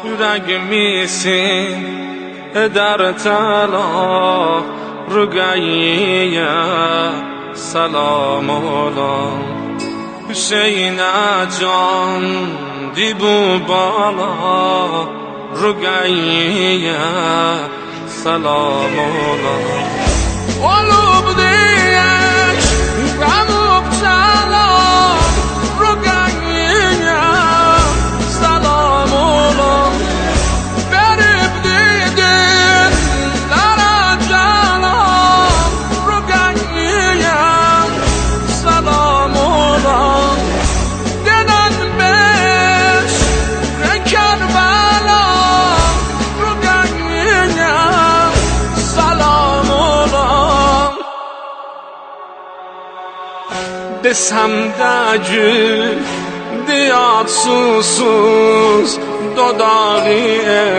yürek misin در تلا رگاییه سلام اولا حسین جان دیبو بالا رگاییه سلام اولا قلوب دیش غموب سلام رگاییه سلام اولا برب دیدن در جلال رگاییه سلام اولا دیدن بش کربلا رگاییه سلام اولا desem de diyat susuz dodali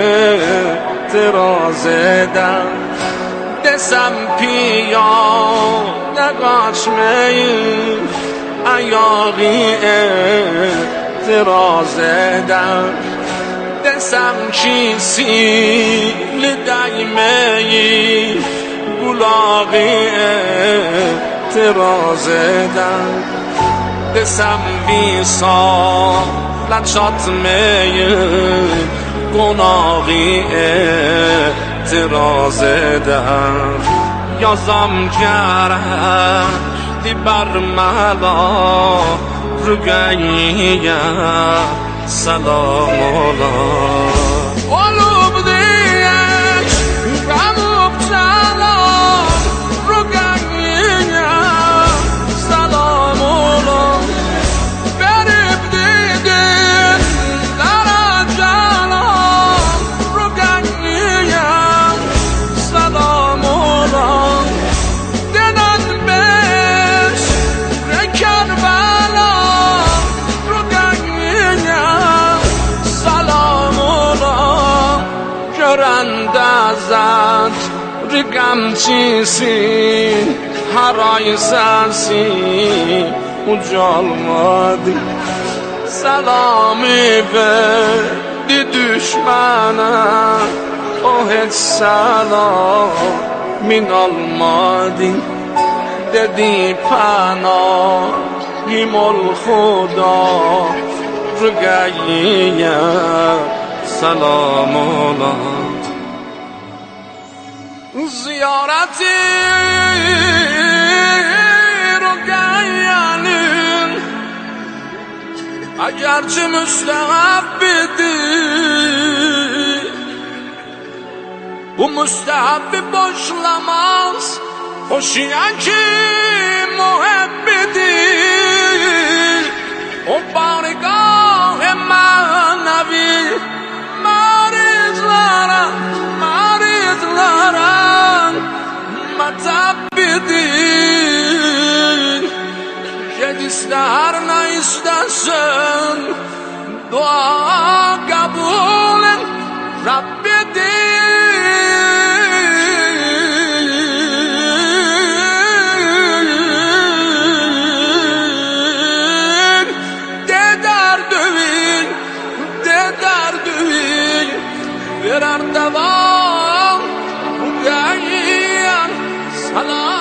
etiraz eder desem piyade kaçmayın ayağı etiraz eder desem ki sili değmeyi kulağı etiraz eder desem visalet çatmayın konağı etiraz eder yazam gerekti bermela rügeyiye selam ola olup diyeş gamup selam rügeyiye selam ola verip didin daracalar rügeyiye selam ola denen beş Kerbela rügeyiye selam ola görende zat rügemçisin her ay sensin ucalmadı selamı verdi düşmana o hiç selamın almadı dedi panahim ol Khuda rügeyiye selam ola ziyareti rügeyiyenin egerçi müstehappidir bu müstehappi boşlamaz hoşiyen ki muhabbedir o barigah manevi marizlara matappidir Şed ister ne istersen dua kabulün Rabbidir Dedar dövün verer devam rügeyiye selam